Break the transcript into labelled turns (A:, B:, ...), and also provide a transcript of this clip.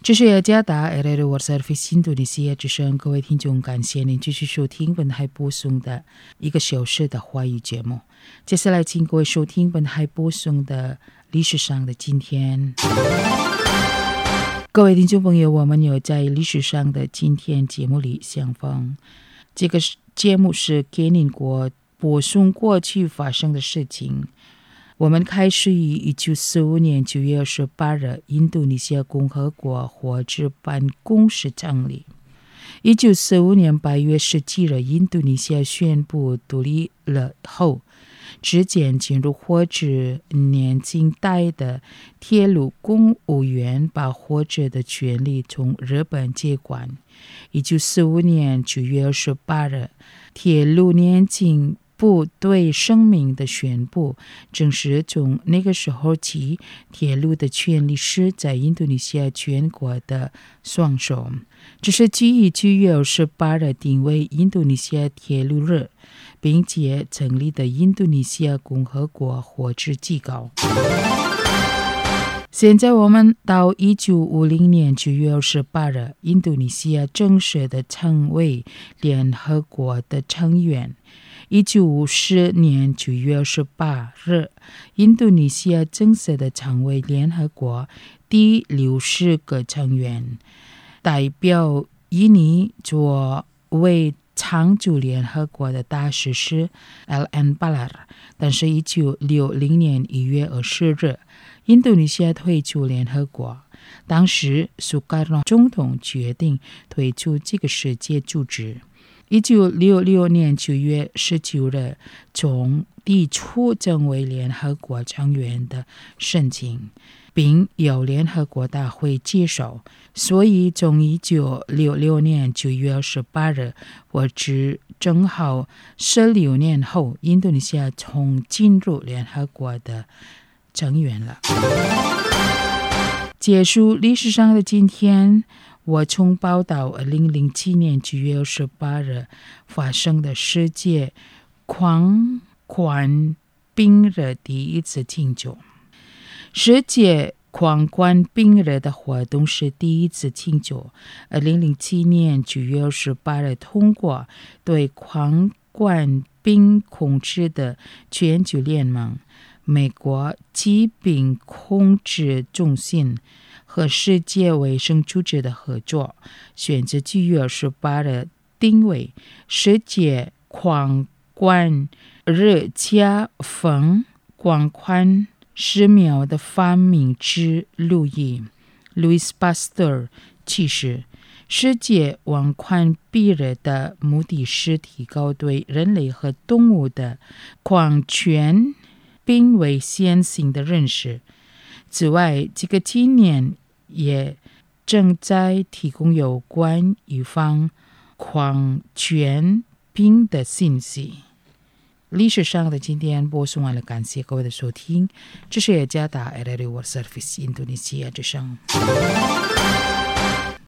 A: 这是雅加达 RRI World Service 印度尼西亚之声，各位听众，感谢您继续收听本台播送的1个小时的华语节目。接下来请各位收听本台播送的历史上的今天。各位听众朋友，我们有在历史上的今天节目里相逢。这个节目是给您播送过去发生的事情。我们开始于1945年9月28日印度尼西亚共和国活制办公室成立。1945年8月17日印度尼西亚宣布独立了后，之前进入活制年近代的铁路公务员把活制的权利从日本接管。1945年9月28日铁路年金部对声明的宣布，正是从那个时候起，铁路的权利是在印度尼西亚全国的双手。这是基于9月28日定为印度尼西亚铁路日，并且成立的印度尼西亚共和国活制机构。现在我们到1950年9月28日，印度尼西亚正式的成为联合国的成员。1950年9月28日，印度尼西亚正式的成为联合国第60个成员。代表印尼作为常驻联合国的大使是 LN Balar， 但是1960年1月20日，印度尼西亚退出联合国。当时苏卡诺总统决定退出这个世界组织。1966年9月19日，从提出成为联合国成员的申请，并由联合国大会接受。所以从1966年9月28日，或者正好16年后，印度尼西亚从进入联合国的成员了。结束历史上的今天，我从报道2007年9月28日发生的世界狂欢病日第一次庆祝。世界狂欢病日的活动是第一次庆祝。2007年9月28日通过对狂欢病控制的全球联盟、美国疾病控制中心和世界卫生组织的合作，选择9月28日定为世界狂欢日，加封狂欢疫苗的发明之路易 Louis Pasteur 去世。世界狂欢病日的目的是提高对人类和动物的狂犬病危险性的认识。此外，这个纪念也正在提供有关预防狂犬病的信息。历史上的今天播送完了，感谢各位的收听。这是雅加达 RRI World Service 印度尼西亚之声。